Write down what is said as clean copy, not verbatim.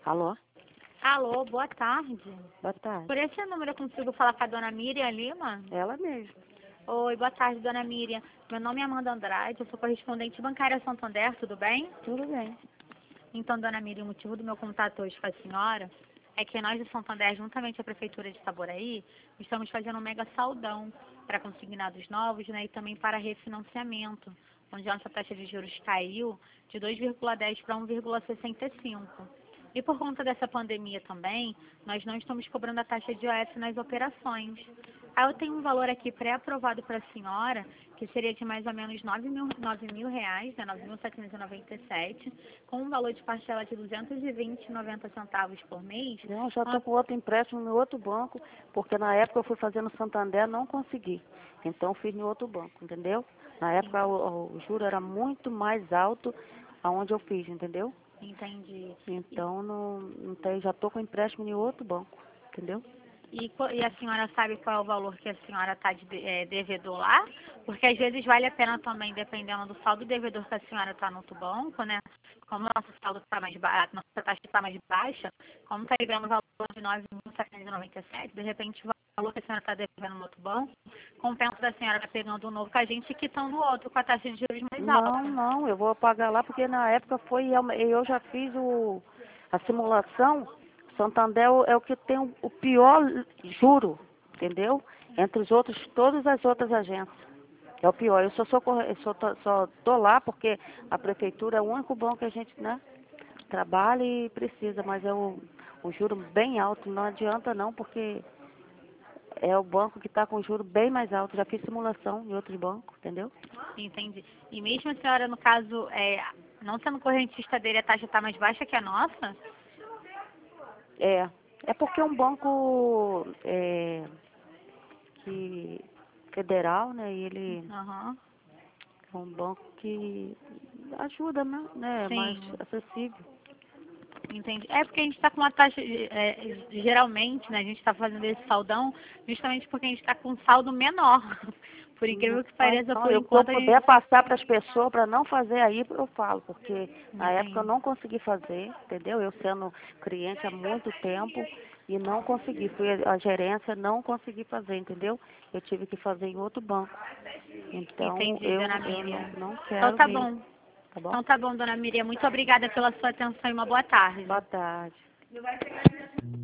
Alô? Alô, boa tarde. Boa tarde. Por esse número eu consigo falar com a dona Miriam Lima? Ela mesma. Oi, boa tarde, dona Miriam. Meu nome é Amanda Andrade, eu sou correspondente bancária Santander, tudo bem? Tudo bem. Então, dona Miriam, o motivo do meu contato hoje com a senhora é que nós de Santander, juntamente à Prefeitura de Itaboraí, estamos fazendo um mega saldão para consignados novos, né, e também para refinanciamento, onde a nossa taxa de juros caiu de 2,10 para 1,65. E por conta dessa pandemia também, nós não estamos cobrando a taxa de IOF nas operações. Aí eu tenho um valor aqui pré-aprovado para a senhora, que seria de mais ou menos R$ 9.000, né, 9.797, com um valor de parcela de 220,90 centavos por mês. Não, já estou com outro empréstimo no outro banco, porque na época eu fui fazer no Santander, não consegui. Então fiz no outro banco, entendeu? Na época o juro era muito mais alto aonde eu fiz, entendeu? Entendi. Então não tem, já estou com empréstimo em outro banco, entendeu? E a senhora sabe qual é o valor que a senhora está devedor lá? Porque às vezes vale a pena também, dependendo do saldo devedor que a senhora está no outro banco, né? Como o nosso saldo está mais baixo, nossa taxa está mais baixa, como está ligando o valor de 9.797, de repente o valor que a senhora está devendo no outro banco, compensa da senhora estar pegando um novo com a gente e quitando o outro com a taxa de juros mais alta. Não, eu vou pagar lá porque na época eu já fiz a simulação. Santander é o que tem o pior juro, entendeu? Entre os outros, todas as outras agências. É o pior. Eu só tô lá porque a prefeitura é o único banco que a gente, né, trabalha e precisa, mas é o juro bem alto. Não adianta não, porque é o banco que está com o juro bem mais alto. Já fiz simulação em outros bancos, entendeu? Entendi. E mesmo a senhora, no caso, não sendo correntista dele, a taxa está mais baixa que a nossa? É porque é um banco que federal, né? E ele Aham. é um banco que ajuda, né? É mais Sim. acessível. Entendi. É porque a gente está com uma taxa, geralmente, né, a gente está fazendo esse saldão justamente porque a gente está com um saldo menor. Por incrível que pareça, Então, por eu, se eu enquanto a puder gente... passar para as pessoas para não fazer aí, eu falo, porque na época eu Entendi. não consegui fazer, entendeu? Eu sendo cliente há muito tempo e não consegui. Fui a gerência, não consegui fazer, entendeu? Eu tive que fazer em outro banco. Então, Entendi, eu dona Miriam. não Então quero tá ir, bom. tá bom? Então tá bom, dona Miriam. Muito obrigada pela sua atenção e uma boa tarde. Boa tarde.